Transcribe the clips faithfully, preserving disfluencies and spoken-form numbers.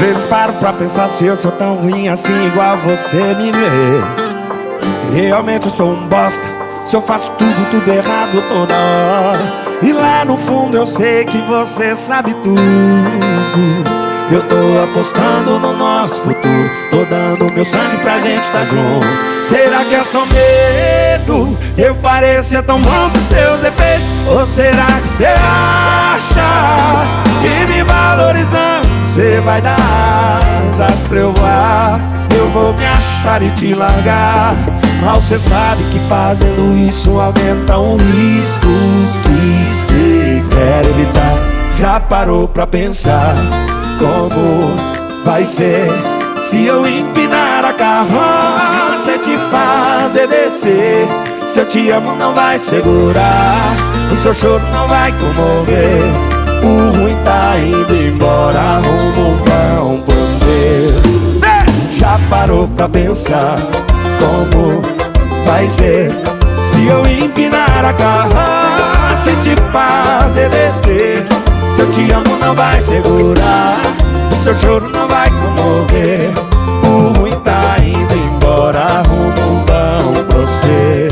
vezes paro pra pensar se eu sou tão ruim assim igual você me vê. Se realmente eu sou um bosta, se eu faço tudo, tudo errado toda hora. E lá no fundo eu sei que você sabe tudo. Eu tô apostando no nosso futuro, tô dando meu sangue pra gente tá junto. Será que é só medo? Eu parecer tão bom com seus defeitos? Ou será que você acha que me valorizando você vai dar asas pra eu voar? Eu vou me achar e te largar, mal cê sabe que fazendo isso aumenta um risco que cê quer evitar. Já parou pra pensar como vai ser se eu empinar a carroça e te fazer descer? Se eu te amo não vai segurar, o seu choro não vai comover. O ruim tá indo embora, rumo um vão por você. Já parou pra pensar como vai ser se eu empinar a carroça e te fazer descer? Se eu te amo não vai segurar, o seu choro não vai comover. O ruim tá indo embora, rumo um vão pra você.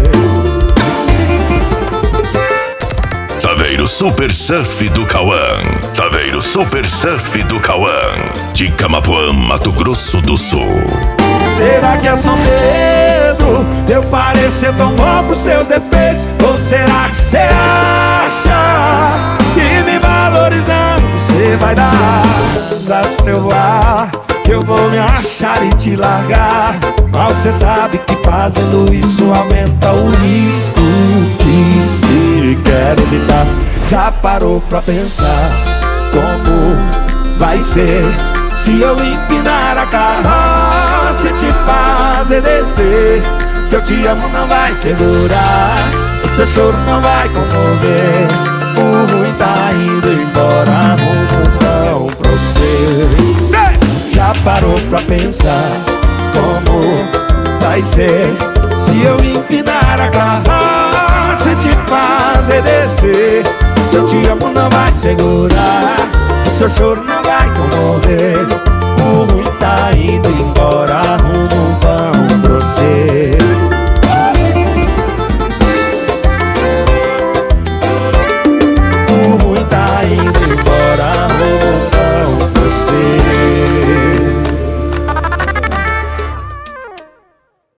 Saveiro Super Surf do Cauã. Saveiro Super Surf do Cauã, de Camapuã, Mato Grosso do Sul. Será que é só medo de eu parecer tão bom pros seus defeitos? Ou será que você acha que me valorizando você vai dar asas pra eu voar? Que eu vou me achar e te largar, mal cê sabe que fazendo isso aumenta o risco que se quer evitar. Já parou pra pensar como vai ser se eu empinar a carroça e te fazer descer? Se eu te amo não vai segurar, o seu choro não vai comover. O ruim tá indo embora, rumo não pra você. Já parou pra pensar como vai ser se eu empinar a carroça e te fazer descer? Se eu te amo não vai segurar, o seu choro não vai comover. O ruim tá indo embora, rumo